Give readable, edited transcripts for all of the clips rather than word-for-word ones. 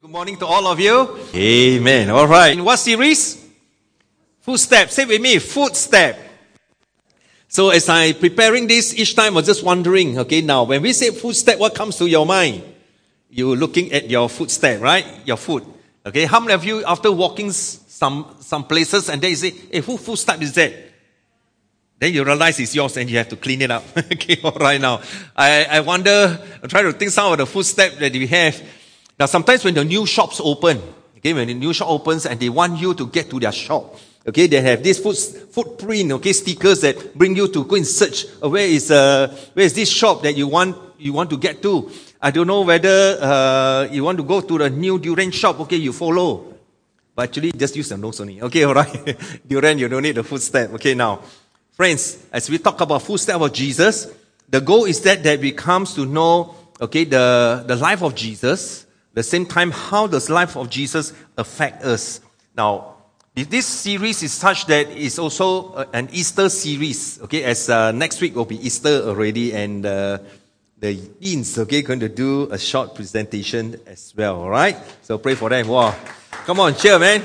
Good morning to all of you. Amen. All right. In what series? Footsteps. Say with me, footstep. So as I preparing this, each time I was just wondering, okay, now when we say footstep, what comes to your mind? You're looking at your footstep, right? Your foot. Okay, how many of you, after walking some places and then you say, hey, whose footstep is that? Then you realize it's yours and you have to clean it up. Okay, all right now. I wonder, I try to think some of the footsteps that we have. Now, sometimes when the new shops open, okay, when the new shop opens and they want you to get to their shop, okay, they have this footprint, okay, stickers that bring you to go and search where is this shop that you want to get to. I don't know whether you want to go to the new durian shop, okay, you follow. But actually, just use the nose only. Okay, all right. Durian, you don't need the footstep. Okay, now, friends, as we talk about footstep of Jesus, the goal is that we comes to know, okay, the life of Jesus. The same time, how does life of Jesus affect us? Now, this series is such that it's also an Easter series. Okay, as next week will be Easter already, and the Deans, okay, going to do a short presentation as well. All right, so pray for them. Wow, come on, cheer, man.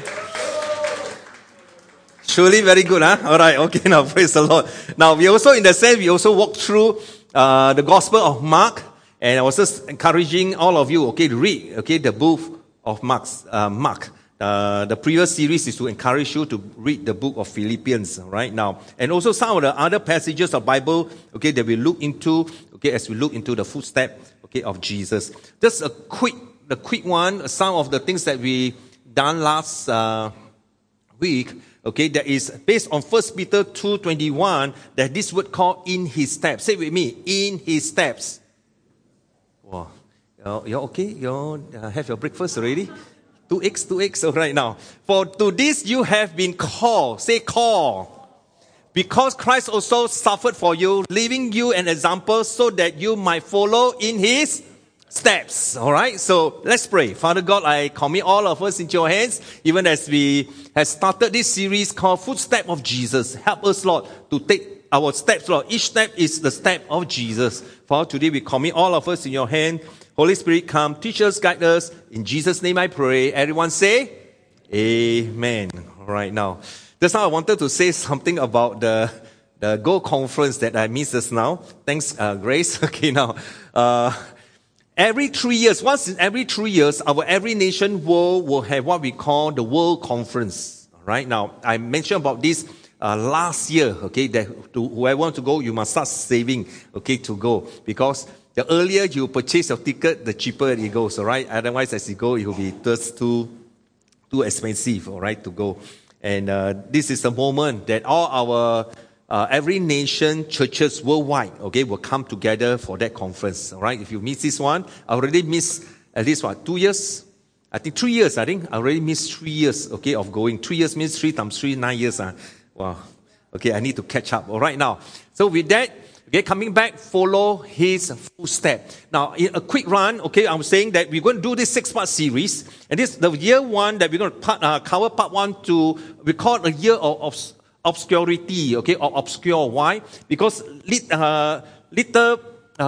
Surely very good, huh? All right, okay. Now praise the Lord. Now we also, in the sense, we also walk through the Gospel of Mark. And I was just encouraging all of you, okay, to read, okay, the book of Mark. The previous series is to encourage you to read the book of Philippians right now. And also some of the other passages of Bible, okay, that we look into, okay, as we look into the footsteps, okay, of Jesus. Just the quick one, some of the things that we done last week, okay, that is based on 1 Peter 2:21, that this word called in his steps. Say with me, in his steps. Wow. You're okay? You have your breakfast already? 2 eggs, all right now. For to this you have been called. Say call. Because Christ also suffered for you, leaving you an example so that you might follow in his steps. All right? So let's pray. Father God, I commit all of us into your hands, even as we have started this series called Footstep of Jesus. Help us, Lord, to take our steps, Lord. Each step is the step of Jesus. For today, we commit all of us in your hand. Holy Spirit, come, teach us, guide us. In Jesus' name I pray. Everyone say, Amen. All right, now. Just now I wanted to say something about the Go conference that I missed just now. Thanks, Grace. Okay, now. Every 3 years, once in every 3 years, our Every Nation World will have what we call the World Conference. All right, now, I mentioned about this last year, okay, that whoever wants to go, you must start saving, okay, to go. Because the earlier you purchase your ticket, the cheaper it goes, all right? Otherwise, as you go, it will be just too expensive, all right, to go. And this is the moment that all our Every Nation churches worldwide, okay, will come together for that conference, all right? If you miss this one, I already missed at least, 2 years? I think 3 years, I already missed 3 years, okay, of going. 3 years means 3 times 3, 9 years, Wow. Okay, I need to catch up. All right, now. So with that, okay, coming back, follow his footstep. Now, in a quick run, okay, I'm saying that we're going to do this 6-part series. And this, the year one that we're going to cover part 1 to, we call it a year of obscurity, okay, or obscure. Why? Because little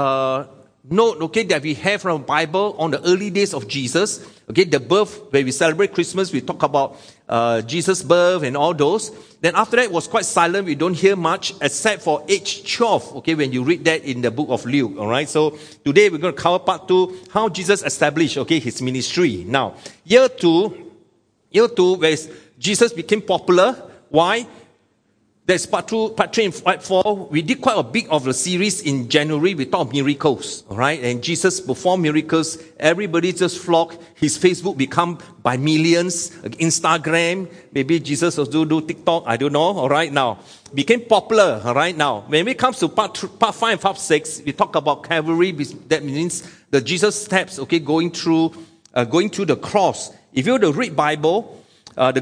note, okay, that we have from the Bible on the early days of Jesus, okay, the birth, when we celebrate Christmas, we talk about Jesus' birth and all those. Then after that, it was quite silent. We don't hear much except for age 12, okay, when you read that in the book of Luke, all right? So today we're going to cover part 2, how Jesus established, okay, his ministry. Now, year 2, where Jesus became popular. Why? That's part 2, part 3, and part 4. We did quite a bit of the series in January. We talked miracles, all right? And Jesus performed miracles. Everybody just flocked. His Facebook become by millions. Instagram, maybe Jesus also do TikTok. I don't know, all right? Now, became popular, all right? Now, when it comes to part 5 and part 6, we talk about Calvary. That means the Jesus steps, okay, going through the cross. If you were to read Bible, the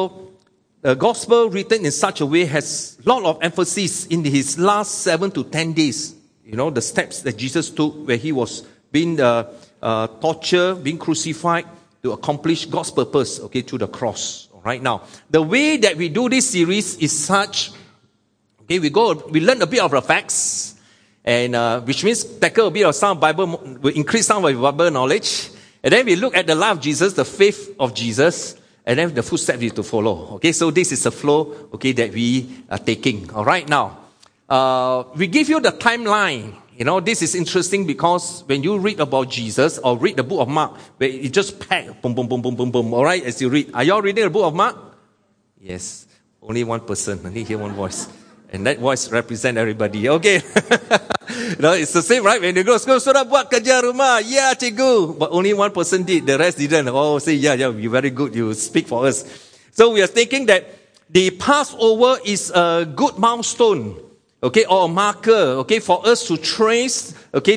gospel written in such a way has a lot of emphasis in his last 7 to 10 days. You know, the steps that Jesus took where he was being tortured, being crucified to accomplish God's purpose, okay, through the cross. All right, now, the way that we do this series is such, okay, we learn a bit of the facts, and which means tackle a bit of some Bible, will increase some of your Bible knowledge. And then we look at the life of Jesus, the faith of Jesus, and then the footsteps we to follow. Okay, so this is the flow, okay, that we are taking. All right, now, we give you the timeline. You know, this is interesting because when you read about Jesus or read the book of Mark, where it just packed, boom, boom, boom, boom, boom, boom, all right, as you read. Are you all reading the book of Mark? Yes. Only one person. Only hear one voice. And that voice represents everybody. Okay. No, it's the same, right? When you go to school, sudah buat kerja rumah. Yeah, cikgu. But only one person did. The rest didn't. Oh, say, yeah, you're very good. You speak for us. So we are thinking that the Passover is a good milestone, okay, or a marker, okay, for us to trace, okay,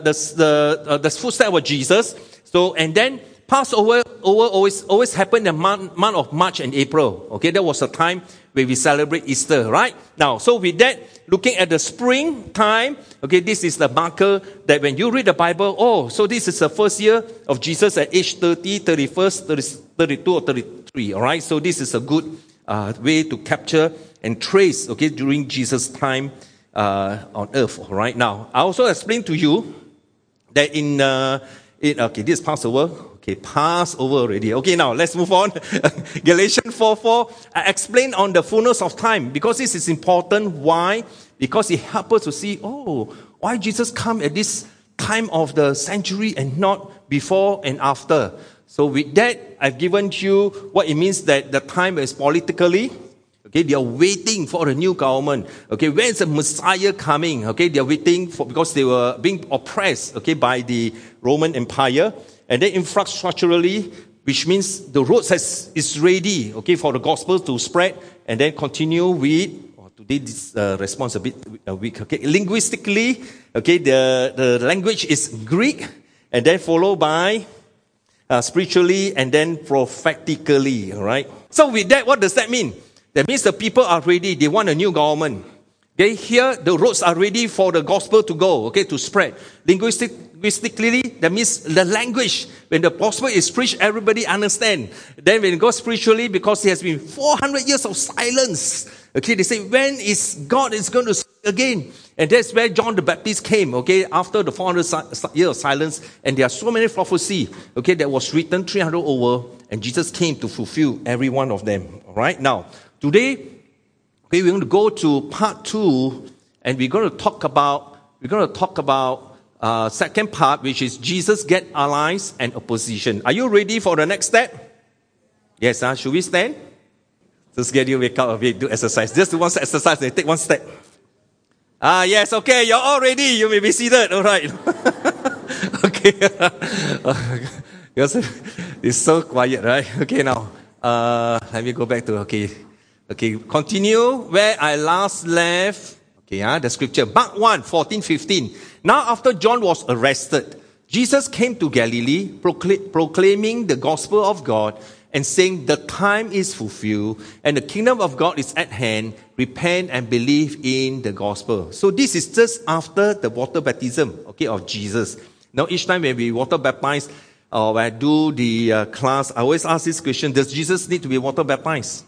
the footsteps of Jesus. So, and then Passover always happened in the month of March and April. Okay, that was a time where we celebrate Easter, right? Now, so with that, looking at the spring time, okay, this is the marker that when you read the Bible, oh, so this is the first year of Jesus at age 30, 31st, 32 or 33, all right? So this is a good way to capture and trace, okay, during Jesus' time on earth, all right? Now, I also explained to you that okay, this is Passover. Okay, Passover already. Okay, now let's move on. Galatians 4:4. I explained on the fullness of time because this is important. Why? Because it helps us to see, why Jesus come at this time of the century and not before and after. So with that, I've given you what it means that the time is politically. Okay, they are waiting for a new government. Okay, when is the Messiah coming? Okay, they are waiting because they were being oppressed, okay, by the Roman Empire. And then infrastructurally, which means the roads is ready, okay, for the gospel to spread and then continue with, today this response a bit weak, okay. Linguistically, okay, the language is Greek and then followed by spiritually and then prophetically, all right. So with that, what does that mean? That means the people are ready. They want a new government. Okay, here the roads are ready for the gospel to go, okay, to spread. Linguistically, that means the language. When the gospel is preached, everybody understand. Then when it goes spiritually, because there has been 400 years of silence, okay, they say, when is God is going to speak again? And that's where John the Baptist came, okay, after the 400 years of silence. And there are so many prophecies, okay, that was written 300 over, and Jesus came to fulfill every one of them. All right, now, today, okay, we're going to go to part 2, and we're going to talk about second part, which is Jesus get allies and opposition. Are you ready for the next step? Yes, should we stand? Just get you wake up a bit, do exercise. Just do one exercise, they take one step. Yes, okay, you're all ready. You may be seated, all right. Okay. Because it's so quiet, right? Okay, now, let me go back to, okay, continue where I last left. Okay, the scripture. Mark 1, 14, 15. Now after John was arrested, Jesus came to Galilee, proclaiming the gospel of God and saying, the time is fulfilled and the kingdom of God is at hand. Repent and believe in the gospel. So this is just after the water baptism, okay, of Jesus. Now each time when we water baptize, or when I do the class, I always ask this question, does Jesus need to be water baptized?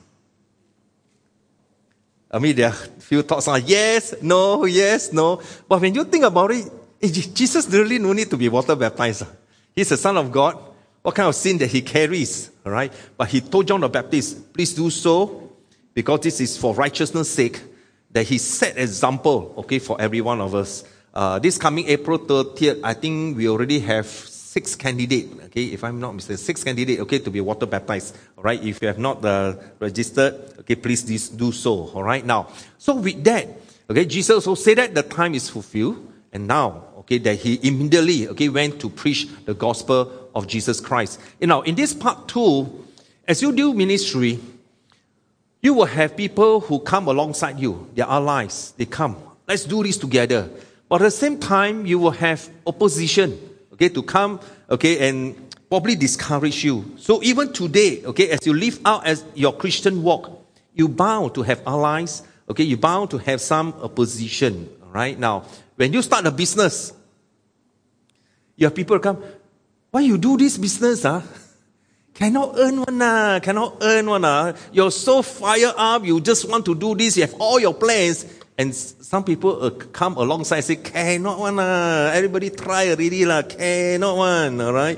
I mean, there are few thoughts on yes, no. But when you think about it, Jesus really no need to be water baptized. He's the Son of God. What kind of sin that he carries? All right. But he told John the Baptist, please do so, because this is for righteousness' sake, that he set example, okay, for every one of us. This coming April 30th, I think we already have 6 candidates, okay, if I'm not mistaken, 6 candidates, okay, to be water baptized, all right. If you have not registered, okay, please do so, all right. Now, so with that, okay, Jesus also said that the time is fulfilled, and now, okay, that he immediately, okay, went to preach the gospel of Jesus Christ. You know, in this part 2, as you do ministry, you will have people who come alongside you, their allies, they come, let's do this together. But at the same time, you will have opposition, okay, to come, okay, and probably discourage you. So even today, okay, as you live out as your Christian walk, you're bound to have allies, okay, you're bound to have some opposition, all right? Now, when you start a business, you have people come, why you do this business, Cannot earn one, You're so fired up, you just want to do this, you have all your plans. And some people come alongside and say, cannot one, everybody try already, cannot one, all right?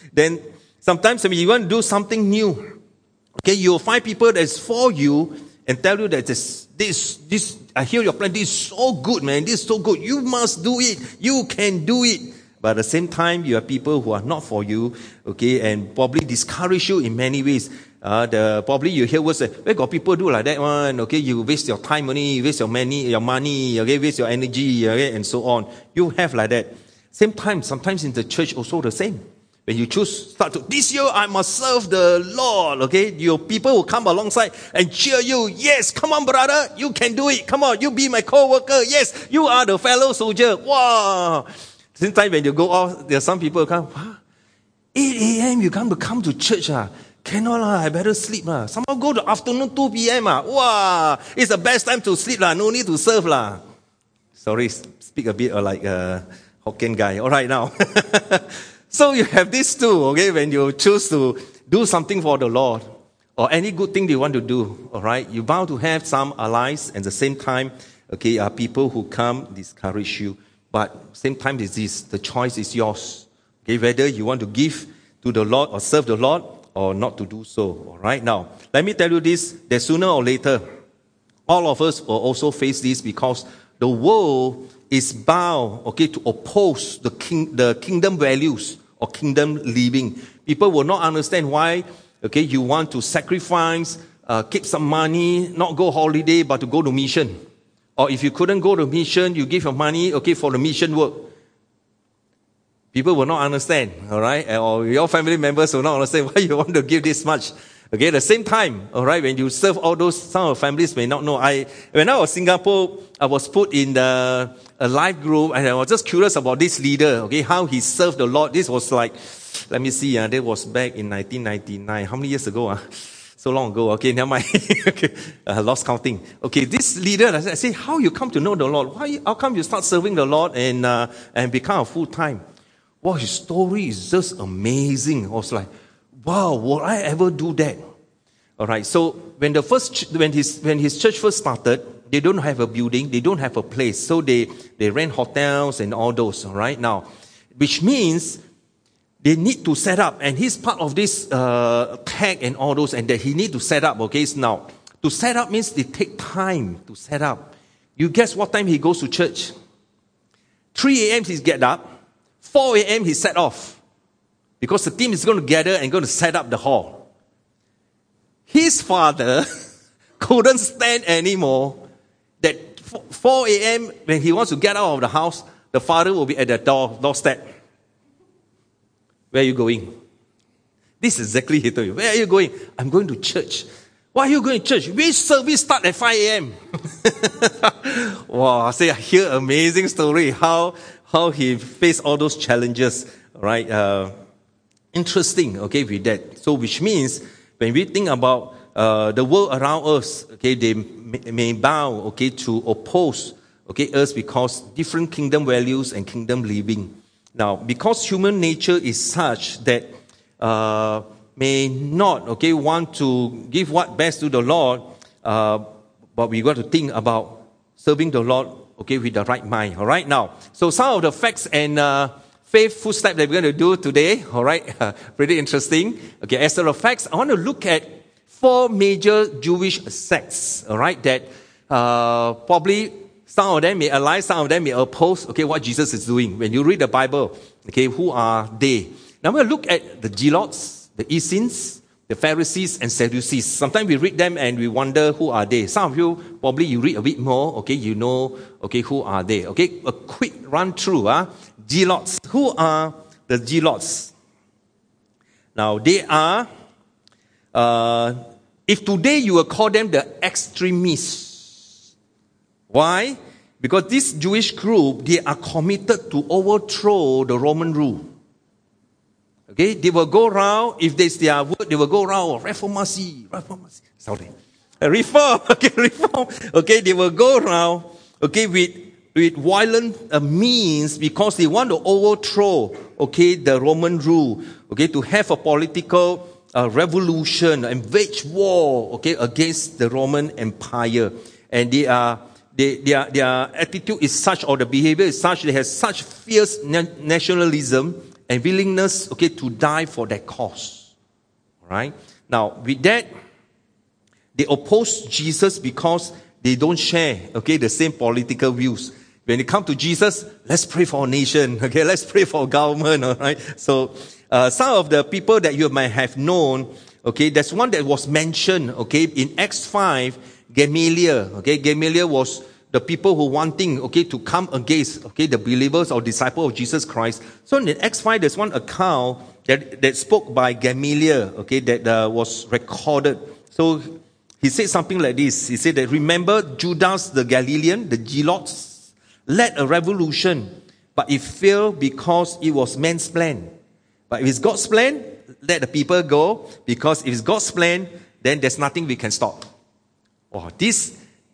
Then sometimes when you want to do something new, okay, you'll find people that's for you and tell you that this, I hear your plan, this is so good, man, this is so good, you must do it, you can do it. But at the same time, you have people who are not for you, okay, and probably discourage you in many ways. Probably you hear words like, where got people do like that one, okay, you waste your time only, you waste your money, okay, waste your energy, okay, and so on. You have like that. Same time, sometimes in the church also the same. When you this year I must serve the Lord, okay? Your people will come alongside and cheer you. Yes, come on, brother, you can do it. Come on, you be my co-worker. Yes, you are the fellow soldier. Wow. Sometimes when you go out, there are some people who come, 8 a.m. you come to church. Cannot, I better sleep. Somehow go to afternoon 2 p.m. Wow, it's the best time to sleep. No need to serve. Sorry, speak a bit like a Hokkien guy. All right now. So you have these two, okay, when you choose to do something for the Lord or any good thing you want to do, all right, you're bound to have some allies and at the same time, okay, people who come discourage you. But same time is this, the choice is yours. Okay, whether you want to give to the Lord or serve the Lord or not to do so, all right? Now, let me tell you this, that sooner or later, all of us will also face this because the world is bound, okay, to oppose the kingdom values or kingdom living. People will not understand why, okay, you want to sacrifice, keep some money, not go holiday, but to go to mission. Or if you couldn't go to mission, you give your money, okay, for the mission work. People will not understand, all right? Or your family members will not understand why you want to give this much. Okay, at the same time, all right, when you serve all those, some of the families may not know. When I was in Singapore, I was put in a life group and I was just curious about this leader, okay, how he served the Lord. This was like, let me see, that was back in 1999. How many years ago? So long ago. Okay, never mind. Okay, lost counting. Okay, this leader, I said, how you come to know the Lord? How come you start serving the Lord and become a full-time? Wow, his story is just amazing. I was like, wow, will I ever do that? All right. So when his church first started, they don't have a building, they don't have a place, so they rent hotels and all those. All right. Now, which means they need to set up, and he's part of this tech and all those, and that he need to set up. Okay. So now to set up means it take time to set up. You guess what time he goes to church? 3 a.m. he get up. 4 a.m. he set off. Because the team is going to gather and going to set up the hall. His father couldn't stand anymore that 4 a.m. when he wants to get out of the house, the father will be at the doorstep. Where are you going? This is exactly he told you. Where are you going? I'm going to church. Why are you going to church? Which service start at 5 a.m.? Wow, I hear amazing story how he faced all those challenges, right? Interesting, okay, with that. So which means when we think about the world around us, okay, they may bow, okay, to oppose, okay, us because different kingdom values and kingdom living. Now, because human nature is such that may not, okay, want to give what best to the Lord, but we got to think about serving the Lord, okay, with the right mind. All right, now, so some of the facts and faith footstep that we're going to do today, all right, pretty interesting. Okay, as a facts, I want to look at 4 major Jewish sects, all right, that probably some of them may align, some of them may oppose, okay, what Jesus is doing. When you read the Bible, okay, who are they? Now we'll look at the Zealots, the Essenes, the Pharisees, and Sadducees. Sometimes we read them and we wonder who are they. Some of you, probably you read a bit more, okay, you know, okay, who are they? Okay, a quick run through, Zealots. Who are the Zealots? Now, they are, if today you will call them the extremists. Why? Because this Jewish group, they are committed to overthrow the Roman rule. Okay, they will go around, if there's their word, they will go around, reformasi, sorry, reform, okay, reform. Okay, they will go around, okay, with violent means because they want to overthrow, okay, the Roman rule, okay, to have a political revolution and wage war, okay, against the Roman Empire. And their attitude is such, or the behavior is such, they have such fierce nationalism and willingness, okay, to die for that cause. All right. Now, with that, they oppose Jesus because they don't share, okay, the same political views. When it comes to Jesus, let's pray for our nation, okay, let's pray for our government, all right. So, some of the people that you might have known, okay, there's one that was mentioned, okay, in Acts 5, Gamaliel, okay, Gamaliel was the people who wanting, okay, to come against, okay, the believers or disciples of Jesus Christ. So in Acts 5, there's one account that spoke by Gamaliel, okay, that was recorded. So he said something like this. He said that, remember Judas the Galilean, the Zealots, led a revolution, but it failed because it was man's plan. But if it's God's plan, let the people go, because if it's God's plan, then there's nothing we can stop. Oh, this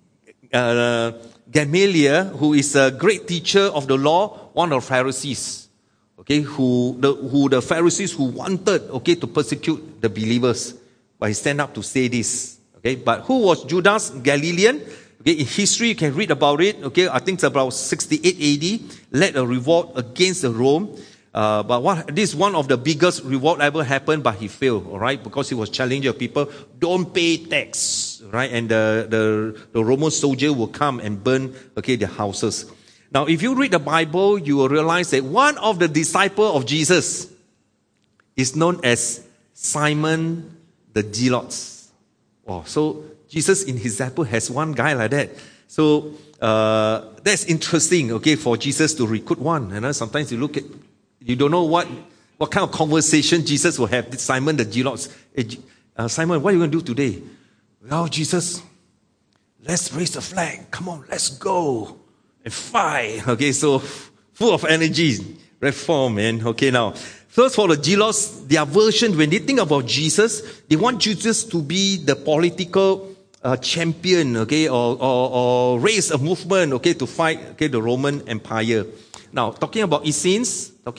Gamaliel, who is a great teacher of the law, one of the Pharisees, okay, who the Pharisees who wanted, okay, to persecute the believers, but he stand up to say this, okay. But who was Judas Galilean? Okay, in history you can read about it. Okay, I think it's about 68 AD, led a revolt against Rome. But this is one of the biggest revolt ever happened, but he failed, all right, because he was challenging people, don't pay tax, right, and the Roman soldier will come and burn, okay, their houses. Now, if you read the Bible, you will realize that one of the disciples of Jesus is known as Simon the Zealot. Oh, so Jesus in his disciple has one guy like that. So that's interesting, okay, for Jesus to recruit one. You know, sometimes you look at, you don't know what kind of conversation Jesus will have. Simon the Zealot. Simon, what are you going to do today? Well, Jesus, let's raise the flag. Come on, let's go and fight. Okay, so full of energy, reform, man. Okay, now, first for the Zealots, their version, when they think about Jesus, they want Jesus to be the political champion, okay, or raise a movement, okay, to fight, okay, the Roman Empire. Now, talking about Essenes, who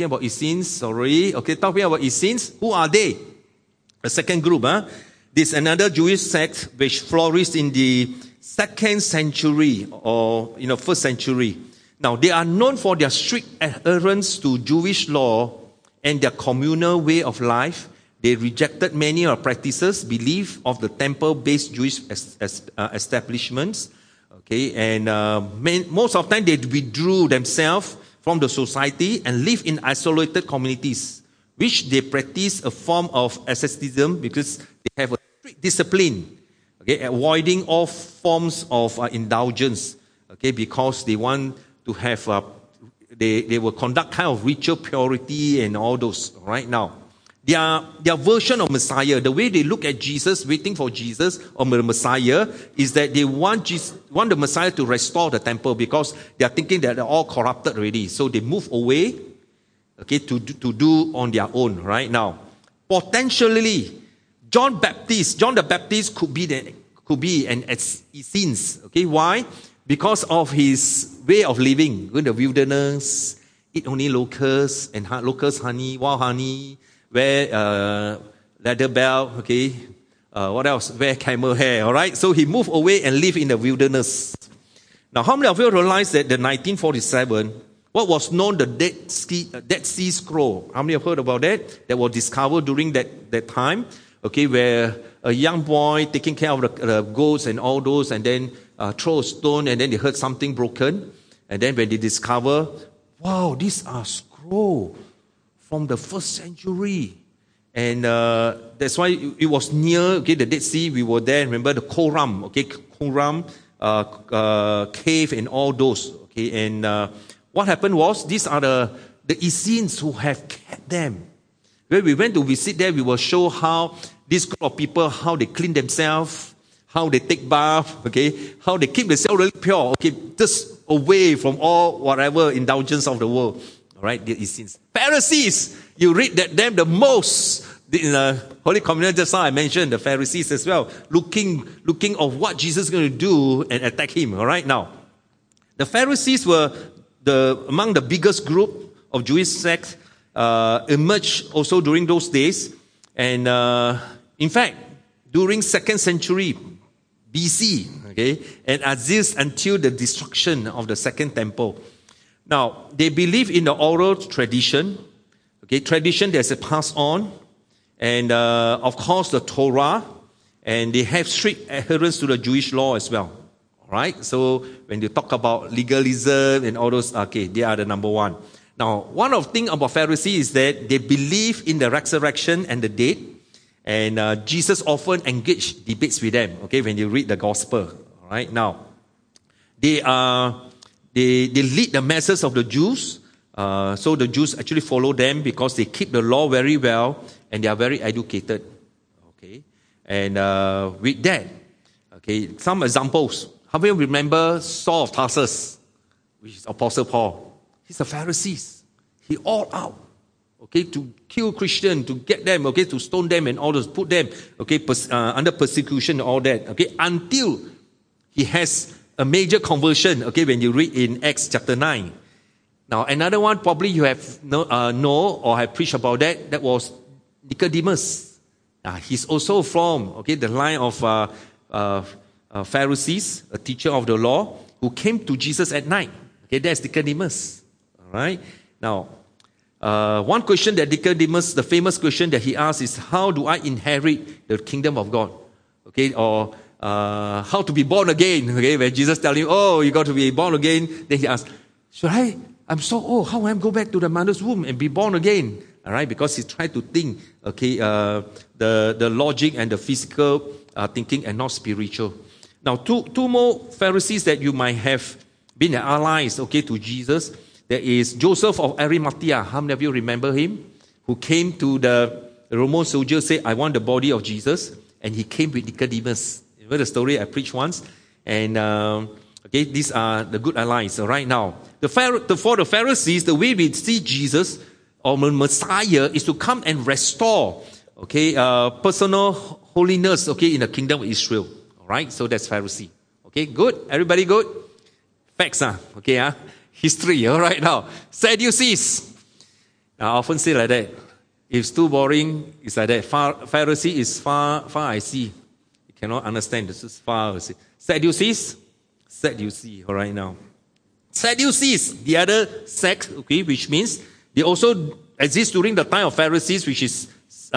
are they? The second group, this is another Jewish sect which flourished in the 2nd century or in the 1st century. Now, they are known for their strict adherence to Jewish law and their communal way of life. They rejected many of practices, belief of the temple-based Jewish establishments. Okay, and most of the time they withdrew themselves from the society and live in isolated communities, which they practice a form of asceticism because they have a strict discipline, okay, avoiding all forms of indulgence, okay, because they want to have, they will conduct kind of ritual purity and all those, right now. Their version of Messiah, the way they look at Jesus, waiting for Jesus or the Messiah, is that they want the Messiah to restore the temple because they are thinking that they're all corrupted already. So they move away, okay, to do on their own, right now. Potentially, John the Baptist could be an Essenes, okay? Why? Because of his way of living, go in the wilderness, eat only locusts and locust honey, wild honey, wear leather belt, okay, what else? Wear camel hair, all right? So he moved away and lived in the wilderness. Now, how many of you realize that the 1947, what was known the Dead Sea Scroll? How many have heard about that? That was discovered during that time, okay, where a young boy taking care of the goats and all those, and then throw a stone, and then they heard something broken, and then when they discover, wow, these are scrolls from the 1st century. And that's why it was near, okay, the Dead Sea. We were there. Remember the Qumran, okay, Qumran cave and all those, okay. And what happened was, these are the Essenes who have kept them. When we went to visit there, we will show how this group of people, how they clean themselves, how they take bath, okay, how they keep themselves really pure, okay, just away from all whatever indulgence of the world. All right, the Essenes. Pharisees, you read that them the most in the Holy Communion. Just now I mentioned the Pharisees as well, looking of what Jesus is going to do and attack him. All right, now the Pharisees were among the biggest group of Jewish sects emerged also during those days, and in fact during 2nd century BC, okay, and exists until the destruction of the Second Temple. Now, they believe in the oral tradition, Okay, tradition that's passed on. And of course the Torah. And they have strict adherence to the Jewish law as well. Alright, so when you talk about legalism and all those, okay, they are the number one. Now, one of the things about Pharisees is that they believe in the resurrection and the dead. And Jesus often engaged debates with them, okay, when you read the gospel. Alright, now, they lead the masses of the Jews. So the Jews actually follow them because they keep the law very well and they are very educated. Okay, and with that, okay, some examples. How many remember Saul of Tarsus, which is Apostle Paul? He's a Pharisee. He all out, okay, to kill Christians, to get them, okay, to stone them and all those, put them, okay, under persecution and all that, okay, until he has a major conversion, okay, when you read in Acts chapter 9. Now, another one probably you have know or have preached about that was Nicodemus. He's also from, okay, the line of Pharisees, a teacher of the law, who came to Jesus at night. Okay, that's Nicodemus. All right. Now, one question that Nicodemus, the famous question that he asked is, how do I inherit the kingdom of God? Okay, or how to be born again? Okay, when Jesus tells him, oh, you got to be born again, then he asked, I'm so old, how am I go back to the mother's womb and be born again? All right, because he tried to think, okay, the logic and the physical thinking and not spiritual. Now, two more Pharisees that you might have been allies, okay, to Jesus. There is Joseph of Arimathea. How many of you remember him? Who came to the Roman soldier, say, I want the body of Jesus. And he came with Nicodemus. You remember the story I preached once? And, okay, these are the good allies. Right now, for the Pharisees, the way we see Jesus or Messiah is to come and restore, okay, personal holiness, okay, in the kingdom of Israel. All right, so that's Pharisee. Okay, good. Everybody good? Facts, okay, history. All right, now Sadducees. Now, I often say like that. If it's too boring, it's like that. Pharisee is far I see. You cannot understand. This is far I see. Sadducees. All right, now. Sadducees, the other sect, okay, which means they also exist during the time of Pharisees, which is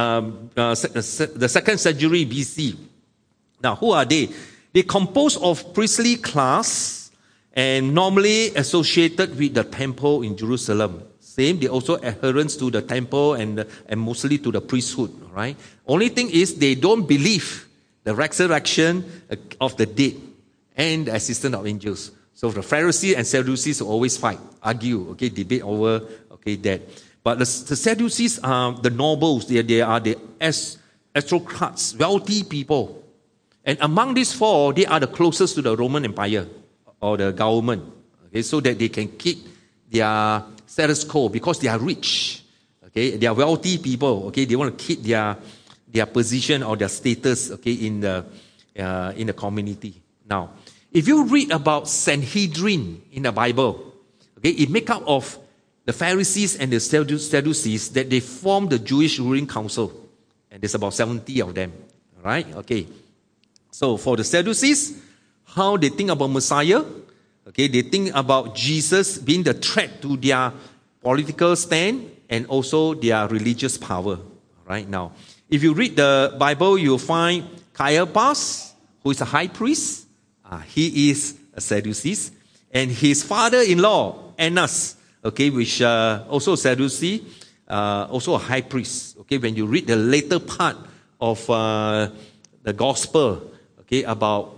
the 2nd century BC. Now, who are they? They compose of priestly class and normally associated with the temple in Jerusalem. Same, they also adherence to the temple and mostly to the priesthood. Right? Only thing is they don't believe the resurrection of the dead and the existence of angels. So the Pharisees and Sadducees always fight, argue, okay, debate over, okay, that. But the Sadducees are the nobles. They are the aristocrats, wealthy people. And among these four, they are the closest to the Roman Empire or the government. Okay, so that they can keep their status quo because they are rich. Okay, they are wealthy people. Okay, they want to keep their position or their status. Okay, in the community. Now, if you read about Sanhedrin in the Bible, okay, it makes up of the Pharisees and the Sadducees that they form the Jewish ruling council, and there's about 70 of them. All right, okay. So for the Sadducees, how they think about Messiah, okay, they think about Jesus being the threat to their political stand and also their religious power. Right now, if you read the Bible, you'll find Caiaphas, who is a high priest. He is a Sadducee, and his father-in-law Annas, okay, which also Sadducee, also a high priest. Okay, when you read the later part of the gospel, okay, about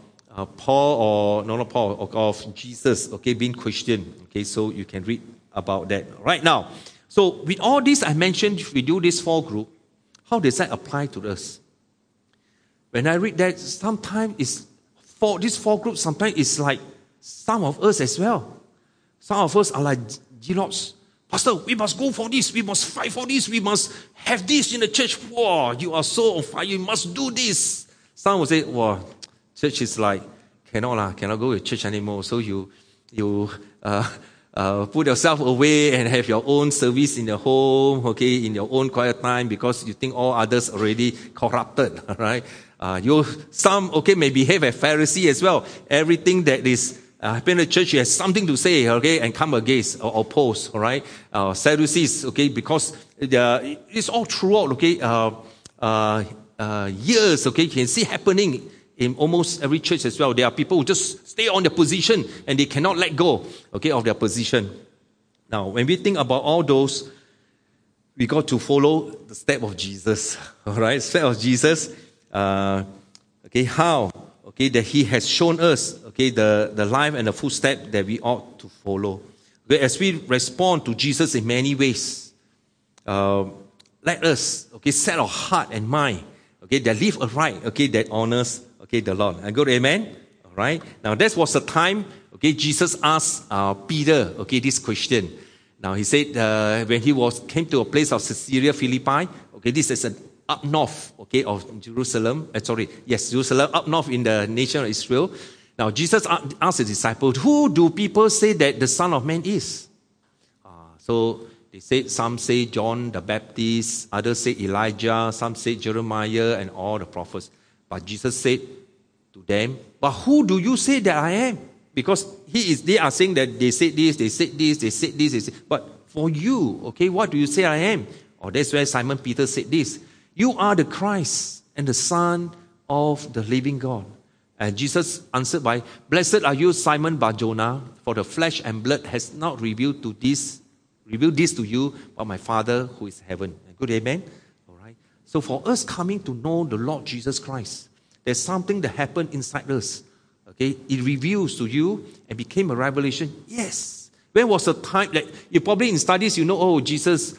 of Jesus, okay, being Christian. Okay, so you can read about that. Right now, so with all this I mentioned, we do this 4 group. How does that apply to us? When I read that, sometimes it's for these 4 groups, sometimes it's like some of us as well. Some of us are like, Pastor, we must go for this, we must fight for this, we must have this in the church. Wow, you are so on fire, you must do this. Some will say, wow, church is like, cannot go to church anymore. So you put yourself away and have your own service in the home, okay, in your own quiet time because you think all others already corrupted, right? Some, okay, may behave as Pharisee as well. Everything that is happen in the church, you have something to say, okay, and come against or oppose, all right? Sadducees, okay, because it's all throughout, okay, years, okay, you can see happening in almost every church as well. There are people who just stay on their position and they cannot let go, okay, of their position. Now, when we think about all those, we got to follow the step of Jesus, all right? Step of Jesus, okay, how? Okay, that he has shown us, okay, the life and the footstep that we ought to follow. Okay, as we respond to Jesus in many ways, let us, okay, set our heart and mind, okay, that live aright, okay, that honors, okay, the Lord. And good, amen? All right. Now, that was the time, okay, Jesus asked Peter, okay, this question. Now, he said, when he came to a place of Caesarea Philippi, okay, this is an up north, okay, of Jerusalem. Jerusalem, up north in the nation of Israel. Now, Jesus asked his disciples, who do people say that the Son of Man is? So, they said, some say John the Baptist, others say Elijah, some say Jeremiah and all the prophets. But Jesus said to them, but who do you say that I am? Because they are saying that they said this, they said this, they said this, they said, but for you, okay, what do you say I am? Or that's where Simon Peter said this, you are the Christ and the Son of the living God. And Jesus answered by, blessed are you, Simon Bar-Jonah, for the flesh and blood has not revealed this to you, but my Father who is in heaven. Good, amen? All right. So for us coming to know the Lord Jesus Christ, there's something that happened inside us. Okay, it reveals to you and became a revelation. Yes. When was the time that you probably in studies, you know, oh, Jesus,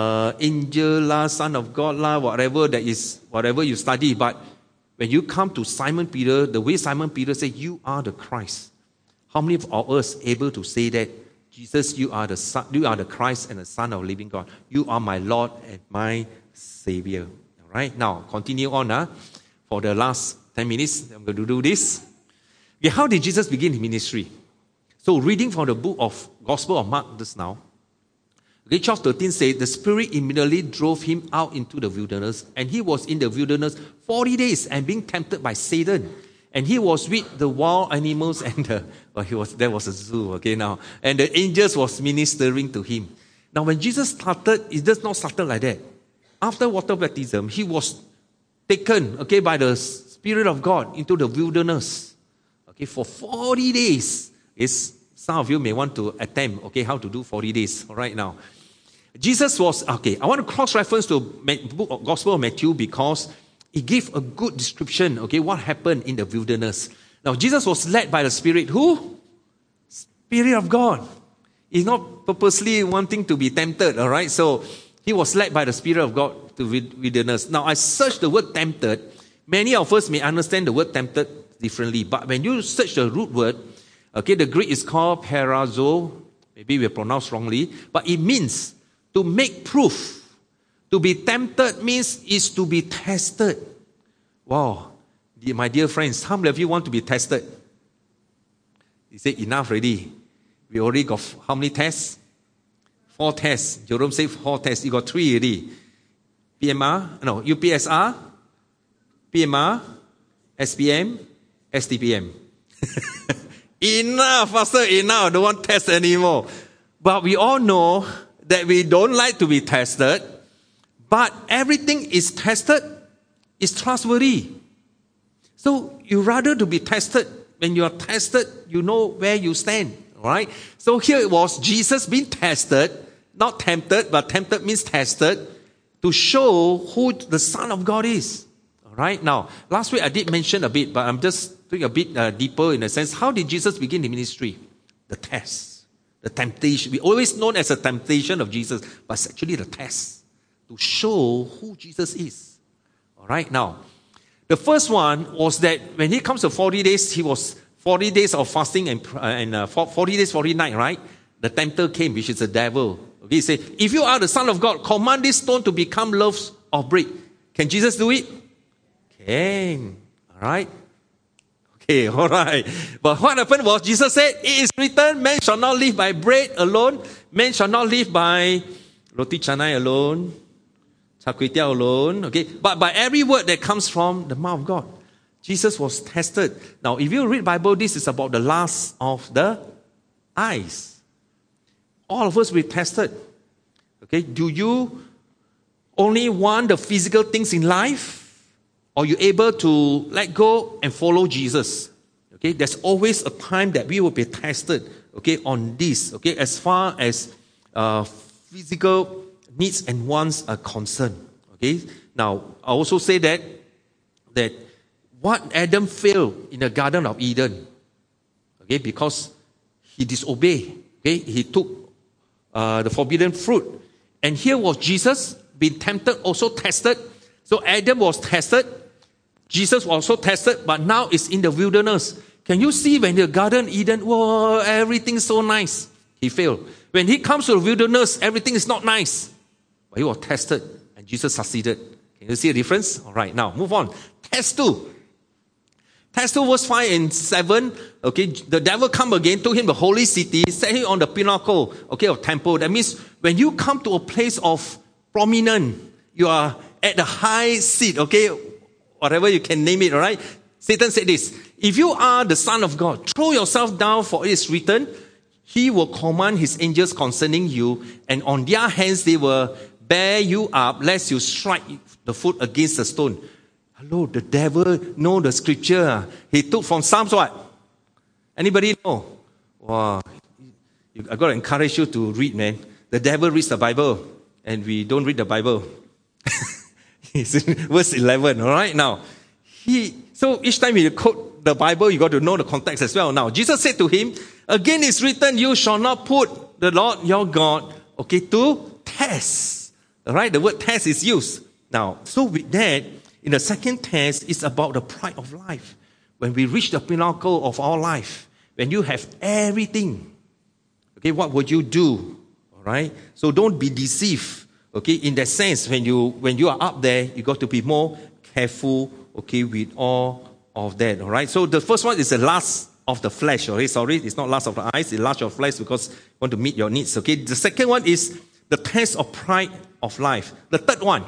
angel lah, Son of God lah, whatever you study. But when you come to Simon Peter, the way Simon Peter said, you are the Christ. How many of us able to say that? Jesus, you are the Son, you are the Christ and the Son of the living God. You are my Lord and my Savior. All right, now continue on. For the last 10 minutes, I'm going to do this. Okay, how did Jesus begin his ministry? So reading from the book of Gospel of Mark just now. Okay, 12:13 says, the Spirit immediately drove him out into the wilderness, and he was in the wilderness 40 days and being tempted by Satan. And he was with the wild animals and there was a zoo, okay, now. And the angels was ministering to him. Now, when Jesus started, it does not start like that. After water baptism, he was taken, okay, by the Spirit of God into the wilderness, okay, for 40 days. Some of you may want to attempt, okay, how to do 40 days right now. Jesus was, okay, I want to cross-reference to book of Gospel of Matthew because he gave a good description, okay, what happened in the wilderness. Now, Jesus was led by the Spirit. Who? Spirit of God. He's not purposely wanting to be tempted, all right? So, he was led by the Spirit of God to wilderness. Now, I searched the word tempted. Many of us may understand the word tempted differently. But when you search the root word, okay, the Greek is called parazo. Maybe we pronounce wrongly. But it means to make proof. To be tempted means is to be tested. Wow. My dear friends, how many of you want to be tested? He said, enough already. We already got how many tests? 4 tests. Jerome said 4 tests. You got 3 already. PMR, no, UPSR, PMR, SPM, STPM. Enough, faster, enough. Don't want test anymore. But we all know that we don't like to be tested. But everything is tested, is trustworthy. So you rather to be tested. When you are tested, you know where you stand. Right? So here it was Jesus being tested, not tempted, but tempted means tested, to show who the Son of God is. All right? Now, last week I did mention a bit, but I'm just doing a bit deeper in a sense. How did Jesus begin the ministry? The test. The temptation. We always known as a temptation of Jesus, but it's actually the test. To show who Jesus is. All right, now, the first one was that when he comes to 40 days, he was 40 days of fasting and 40 days, 40 nights, right? The tempter came, which is the devil. Okay, he said, if you are the Son of God, command this stone to become loaves of bread. Can Jesus do it? Can. All right. Okay, all right. But what happened was Jesus said, it is written, man shall not live by bread alone, man shall not live by roti canai alone, char kway teow alone, okay? But by every word that comes from the mouth of God. Jesus was tested. Now, if you read Bible, this is about the lust of the eyes. All of us will be tested. Okay, do you only want the physical things in life? Or are you able to let go and follow Jesus? Okay, there's always a time that we will be tested, okay, on this, okay, as far as physical needs and wants are concerned. Okay, now I also say that what Adam failed in the Garden of Eden, okay, because he disobeyed, okay, he took the forbidden fruit. And here was Jesus being tempted, also tested. So Adam was tested, Jesus was also tested, but now it's in the wilderness. Can you see when the Garden of Eden, whoa, everything's so nice? He failed. When he comes to the wilderness, everything is not nice. But he was tested, and Jesus succeeded. Can you see a difference? All right, now move on. Test 2. Test 2 verse 5 and 7. Okay, the devil come again, took him the holy city, set him on the pinnacle, okay, of temple. That means when you come to a place of prominent, you are at the high seat, okay, whatever you can name it, all right? Satan said this, if you are the Son of God, throw yourself down, for it is written, he will command his angels concerning you, and on their hands they will bear you up, lest you strike the foot against the stone. Hello, the devil know the scripture. He took from Psalms what? Anybody know? Wow. I got to encourage you to read, man. The devil reads the Bible, and we don't read the Bible. It's in verse 11, all right? Now, so each time you quote the Bible, you got to know the context as well. Now, Jesus said to him, again it's written, you shall not put the Lord your God, okay, to test. All right? The word test is used. Now, so with that, in the second test, it's about the pride of life. When we reach the pinnacle of our life, when you have everything, okay, what would you do? All right? So don't be deceived. Okay, in that sense, when you are up there, you got to be more careful, okay, with all of that. All right? So the first one is the lust of the flesh. Okay, sorry, it's not lust of the eyes, it's lust of flesh because you want to meet your needs. Okay, the second one is the test of pride of life. The third one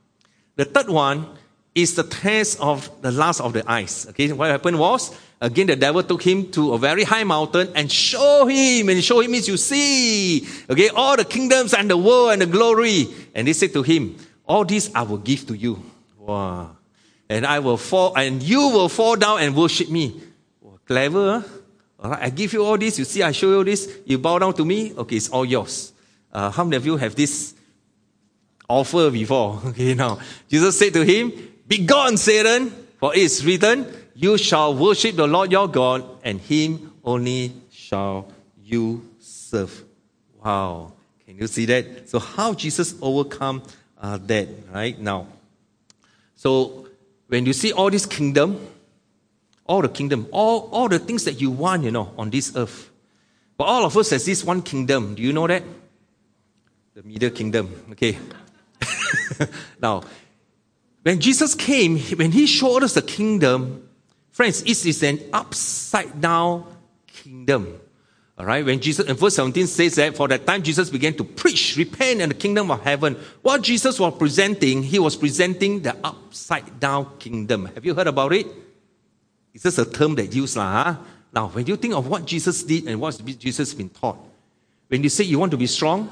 is the test of the lust of the eyes. Okay, what happened was, again, the devil took him to a very high mountain and showed him. And show him means you see, okay, all the kingdoms and the world and the glory. And they said to him, all this I will give to you. Wow. And I will fall, and you will fall down and worship me. Wow, clever, huh? All right, I give you all this. You see, I show you this. You bow down to me. Okay, it's all yours. How many of you have this offer before? Okay, now, Jesus said to him, begone, Satan, for it is written, you shall worship the Lord your God, and him only shall you serve. Wow. Can you see that? So how Jesus overcome that, right? Now, so when you see all this kingdom, all the things that you want, on this earth. But all of us has this one kingdom. Do you know that? The middle kingdom. Okay. Now, when Jesus came, when he showed us the kingdom, friends, it is an upside down kingdom. All right, when Jesus in verse 17 says that for that time Jesus began to preach, repent in the kingdom of heaven. What Jesus was presenting, he was presenting the upside down kingdom. Have you heard about it? It's just a term that used. Now, when you think of what Jesus did and what Jesus been taught, when you say you want to be strong,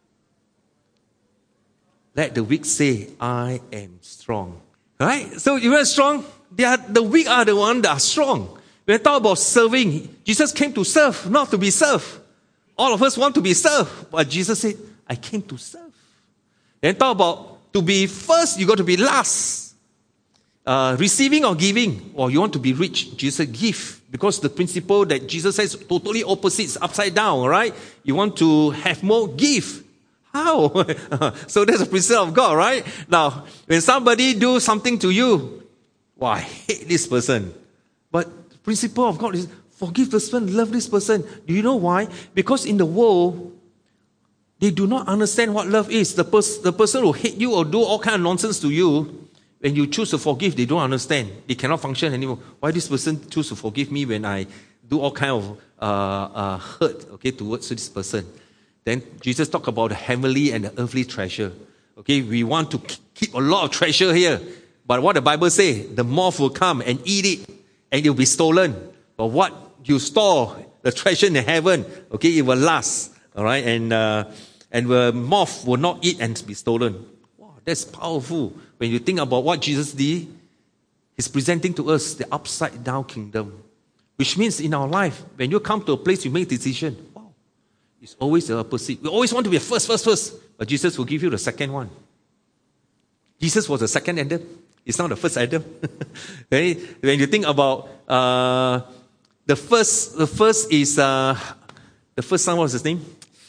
let the weak say, I am strong. Right? So you are strong. The weak are the ones that are strong. When I talk about serving, Jesus came to serve, not to be served. All of us want to be served. But Jesus said, I came to serve. Then talk about to be first, you got to be last. Receiving or giving, or you want to be rich, Jesus said, give. Because the principle that Jesus says totally opposites, upside down, right? You want to have more, give. How? So that's the principle of God, right? Now, when somebody do something to you, well, I hate this person. But the principle of God is forgive this person, love this person. Do you know why? Because in the world, they do not understand what love is. The person who hate you or do all kind of nonsense to you, when you choose to forgive, they don't understand. They cannot function anymore. Why this person choose to forgive me when I do all kind of hurt, okay, towards this person? Then Jesus talked about the heavenly and the earthly treasure. Okay, we want to keep a lot of treasure here. But what the Bible say, the moth will come and eat it, and it will be stolen. But what you store, the treasure in heaven, okay, it will last. All right, and the moth will not eat and be stolen. Wow, that's powerful. When you think about what Jesus did, He's presenting to us the upside down kingdom. Which means in our life, when you come to a place you make a decision, wow, it's always the opposite. We always want to be first. But Jesus will give you the second one. Jesus was the second Adam. It's not the first Adam. When you think about the first is the first son, what's his name?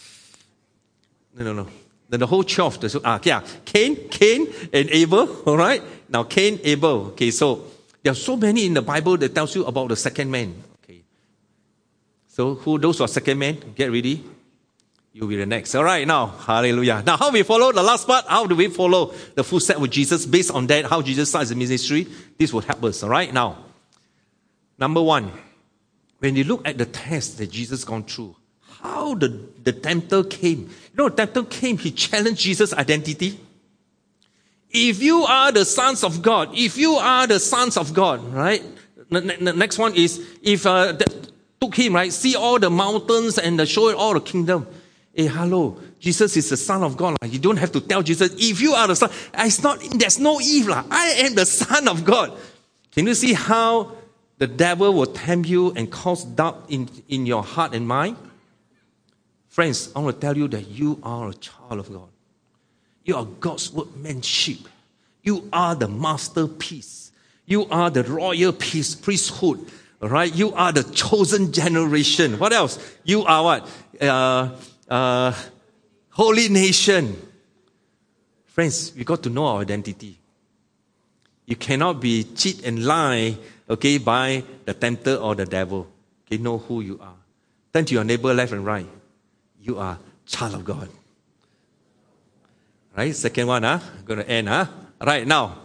No. Then the whole 12. Cain and Abel. All right. Now Cain, Abel. Okay, so there are so many in the Bible that tells you about the second man. Okay. So those who are second men, get ready. You'll be the next. All right, now, hallelujah. Now, how we follow the last part? How do we follow the footsteps with Jesus? Based on that, how Jesus starts the ministry, this will help us. All right, now, number one, when you look at the test that Jesus gone through, how the tempter came. You know, the tempter came, he challenged Jesus' identity. If you are the sons of God, right? The next one is, if took him, right? See all the mountains and show all the kingdom. Hey, hello, Jesus is the Son of God. You don't have to tell Jesus, if you are the Son, there's no Eve. I am the Son of God. Can you see how the devil will tempt you and cause doubt in your heart and mind? Friends, I want to tell you that you are a child of God. You are God's workmanship. You are the masterpiece. You are the royal priesthood. All right? You are the chosen generation. What else? You are what? Holy nation. Friends, we got to know our identity. You cannot be cheat and lie, okay, by the tempter or the devil. Okay, know who you are. Turn to your neighbor left and right. You are child of God. Right? Second one, I'm going to end, Right, now.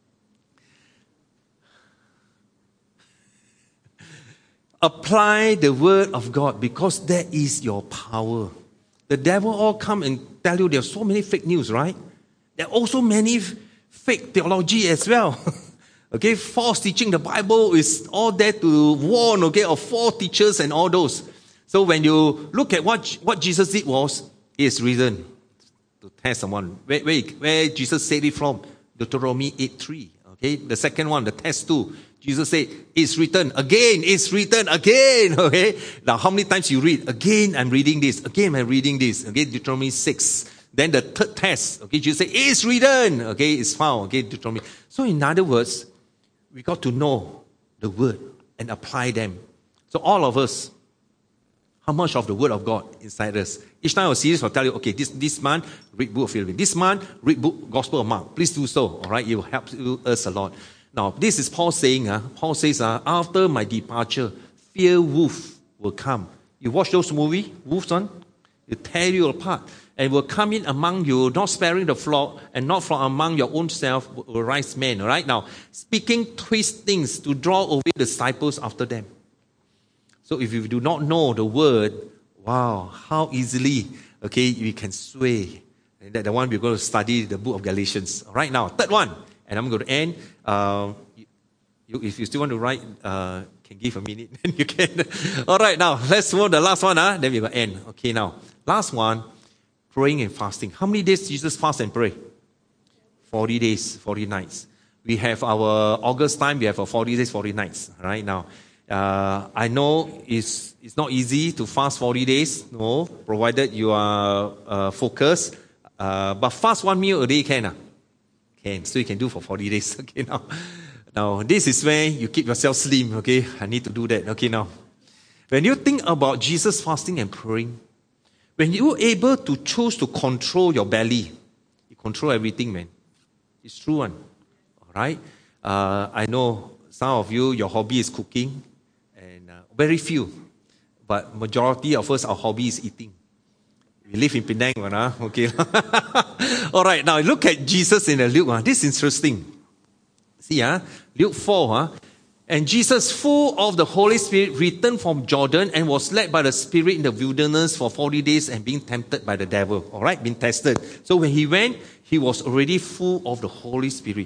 Apply the word of God because that is your power. The devil all come and tell you there's so many fake news, right? There are also many fake theology as well. Okay, false teaching. The Bible is all there to warn, okay, of false teachers and all those. So when you look at what Jesus did was, it's reason to test someone. Where Jesus said it from? Deuteronomy 8:3. Okay, the second one, the test 2. Jesus said, it's written again, it's written again. Okay, now how many times you read? Again, I'm reading this. Again, I'm reading this. Okay, Deuteronomy 6. Then the third test. Okay, Jesus said, it's written. Okay, it's found. Okay, Deuteronomy. So in other words, we got to know the word and apply them. So all of us, how much of the word of God inside us? Each time our series will tell you, okay, this month, read book of Philippians. This month, read book Gospel of Mark. Please do so, all right? It will help us a lot. Now, this is Paul saying, Paul says, after my departure, fear wolf will come. You watch those movies, wolves on? It tear you apart. And will come in among you, not sparing the flock, and not from among your own self will rise men, all right? Now, speaking twist things to draw away the disciples after them. So if you do not know the word, wow, how easily, okay, we can sway. And that's the one we're going to study, the book of Galatians. All right, now, third one. And I'm going to end. If you still want to write, can give a minute, then you can. All right, now, let's move the last one, then we're going to end. Okay, now, last one, praying and fasting. How many days Jesus fast and pray? 40 days, 40 nights. We have our August time, we have our 40 days, 40 nights. All right, now. I know it's not easy to fast 40 days, no, provided you are focused. But fast one meal a day can. Can. So you can do for 40 days. Okay, now this is where you keep yourself slim. Okay, I need to do that. Okay, now. When you think about Jesus fasting and praying, when you're able to choose to control your belly, you control everything, man. It's true one. All right? I know some of you, your hobby is cooking. Very few, but majority of us, our hobby is eating. We live in Penang, okay. All right, now look at Jesus in Luke. This is interesting. See, Luke 4. And Jesus, full of the Holy Spirit, returned from Jordan and was led by the Spirit in the wilderness for 40 days and being tempted by the devil. All right, being tested. So when he went, he was already full of the Holy Spirit.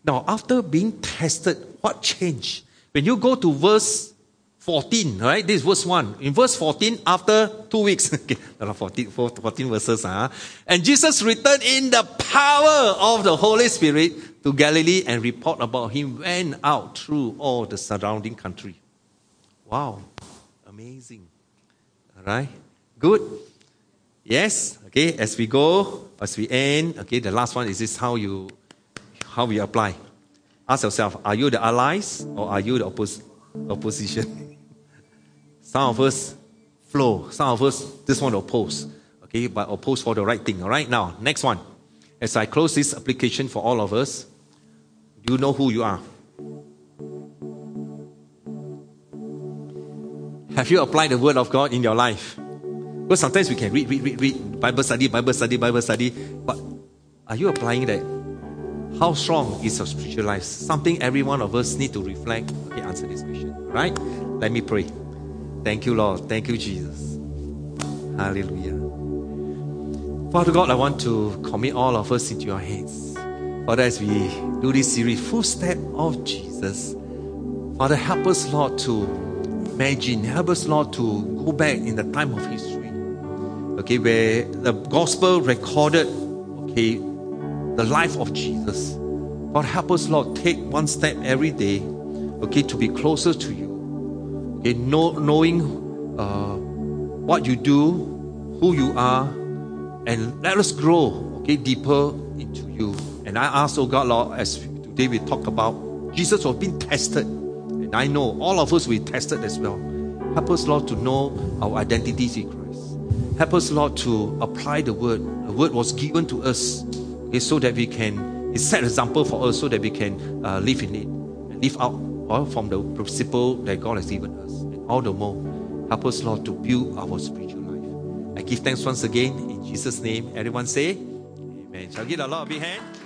Now, after being tested, what changed? When you go to verse 14, right? This is verse 1. In verse 14, after 2 weeks, okay, 14 verses, and Jesus returned in the power of the Holy Spirit to Galilee, and report about him went out through all the surrounding country. Wow. Amazing. All right. Good. Yes. Okay. As we go, as we end, okay, the last one is this: how we apply. Ask yourself, are you the allies or are you the opposition? Some of us flow. Some of us just want to oppose. Okay, but oppose for the right thing. All right. Now, next one. As I close this application for all of us, do you know who you are? Have you applied the word of God in your life? Because sometimes we can read, Bible study, but are you applying that? How strong is your spiritual life? Something every one of us need to reflect. Okay, answer this question. Right? Let me pray. Thank you, Lord. Thank you, Jesus. Hallelujah. Father God, I want to commit all of us into your hands. Father, as we do this series, full step of Jesus. Father, help us, Lord, to imagine. Help us, Lord, to go back in the time of history. Okay, where the gospel recorded, okay, the life of Jesus. God, help us, Lord, take one step every day, okay, to be closer to you. Okay, knowing what you do, who you are, and let us grow, okay, deeper into you. And I ask, oh God, Lord, as today we talk about Jesus was being tested, and I know all of us will be tested as well. Help us, Lord, to know our identities in Christ. Help us, Lord, to apply the word. The word was given to us, okay, so that we can, it set an example for us so that we can live in it and live out from the principle that God has given us. And all the more, help us, Lord, to build our spiritual life. I give thanks once again in Jesus' name. Everyone say, Amen. Shall I give the Lord a big hand?